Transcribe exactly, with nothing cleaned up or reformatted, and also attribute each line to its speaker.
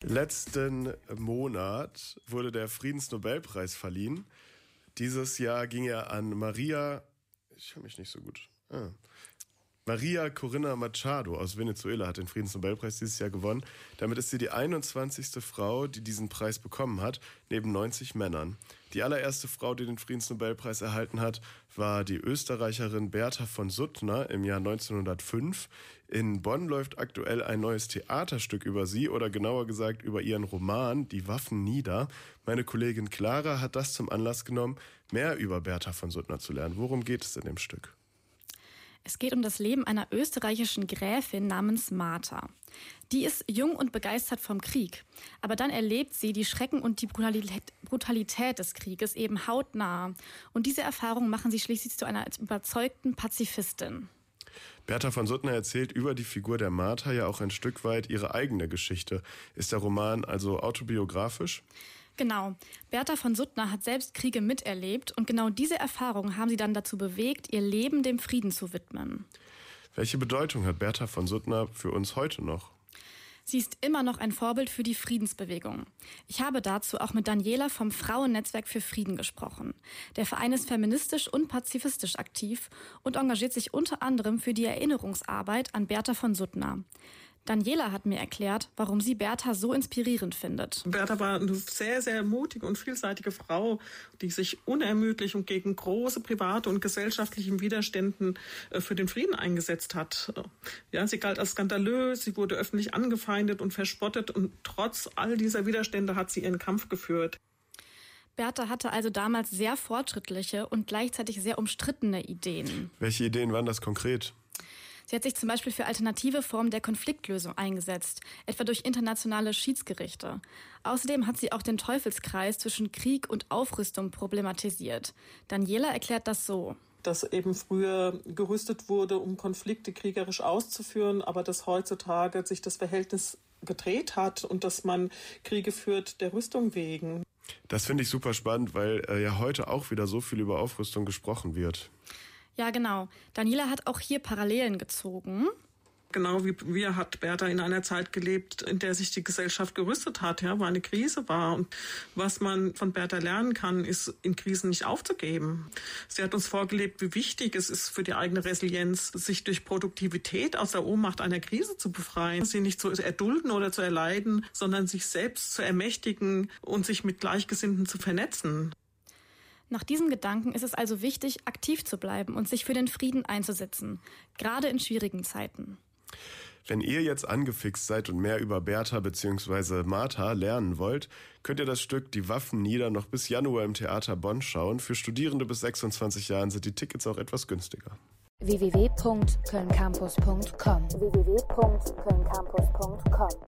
Speaker 1: Letzten Monat wurde der Friedensnobelpreis verliehen. Dieses Jahr ging er an Maria, ich höre mich nicht so gut, ah. Maria Corina Machado aus Venezuela hat den Friedensnobelpreis dieses Jahr gewonnen. Damit ist sie die einundzwanzigste Frau, die diesen Preis bekommen hat, neben neunzig Männern. Die allererste Frau, die den Friedensnobelpreis erhalten hat, war die Österreicherin Bertha von Suttner im Jahr neunzehnhundertfünf. In Bonn läuft aktuell ein neues Theaterstück über sie, oder genauer gesagt über ihren Roman Die Waffen nieder. Meine Kollegin Clara hat das zum Anlass genommen, mehr über Bertha von Suttner zu lernen. Worum geht es in dem Stück?
Speaker 2: Es geht um das Leben einer österreichischen Gräfin namens Martha. Die ist jung und begeistert vom Krieg. Aber dann erlebt sie die Schrecken und die Brutalität, Brutalität des Krieges eben hautnah. Und diese Erfahrungen machen sie schließlich zu einer überzeugten Pazifistin.
Speaker 1: Bertha von Suttner erzählt über die Figur der Martha ja auch ein Stück weit ihre eigene Geschichte. Ist der Roman also autobiografisch?
Speaker 2: Genau. Bertha von Suttner hat selbst Kriege miterlebt und genau diese Erfahrungen haben sie dann dazu bewegt, ihr Leben dem Frieden zu widmen.
Speaker 1: Welche Bedeutung hat Bertha von Suttner für uns heute noch?
Speaker 2: Sie ist immer noch ein Vorbild für die Friedensbewegung. Ich habe dazu auch mit Daniela vom Frauennetzwerk für Frieden gesprochen. Der Verein ist feministisch und pazifistisch aktiv und engagiert sich unter anderem für die Erinnerungsarbeit an Bertha von Suttner. Daniela hat mir erklärt, warum sie Bertha so inspirierend findet.
Speaker 3: Bertha war eine sehr, sehr mutige und vielseitige Frau, die sich unermüdlich und gegen große private und gesellschaftliche Widerständen für den Frieden eingesetzt hat. Ja, sie galt als skandalös, sie wurde öffentlich angefeindet und verspottet und trotz all dieser Widerstände hat sie ihren Kampf geführt.
Speaker 2: Bertha hatte also damals sehr fortschrittliche und gleichzeitig sehr umstrittene Ideen.
Speaker 1: Welche Ideen waren das konkret?
Speaker 2: Sie hat sich zum Beispiel für alternative Formen der Konfliktlösung eingesetzt, etwa durch internationale Schiedsgerichte. Außerdem hat sie auch den Teufelskreis zwischen Krieg und Aufrüstung problematisiert. Daniela erklärt das so.
Speaker 3: Dass eben früher gerüstet wurde, um Konflikte kriegerisch auszuführen, aber dass heutzutage sich das Verhältnis gedreht hat und dass man Kriege führt der Rüstung wegen.
Speaker 1: Das finde ich super spannend, weil äh, ja heute auch wieder so viel über Aufrüstung gesprochen wird.
Speaker 2: Ja, genau. Daniela hat auch hier Parallelen gezogen.
Speaker 3: Genau wie wir hat Bertha in einer Zeit gelebt, in der sich die Gesellschaft gerüstet hat, ja, wo eine Krise war. Und was man von Bertha lernen kann, ist, in Krisen nicht aufzugeben. Sie hat uns vorgelebt, wie wichtig es ist für die eigene Resilienz, sich durch Produktivität aus der Ohnmacht einer Krise zu befreien, sie nicht zu erdulden oder zu erleiden, sondern sich selbst zu ermächtigen und sich mit Gleichgesinnten zu vernetzen.
Speaker 2: Nach diesem Gedanken ist es also wichtig, aktiv zu bleiben und sich für den Frieden einzusetzen, gerade in schwierigen Zeiten.
Speaker 1: Wenn ihr jetzt angefixt seid und mehr über Bertha bzw. Martha lernen wollt, könnt ihr das Stück Die Waffen nieder noch bis Januar im Theater Bonn schauen. Für Studierende bis sechsundzwanzig Jahren sind die Tickets auch etwas günstiger.
Speaker 4: w w w punkt köln campus punkt com w w w punkt köln campus punkt com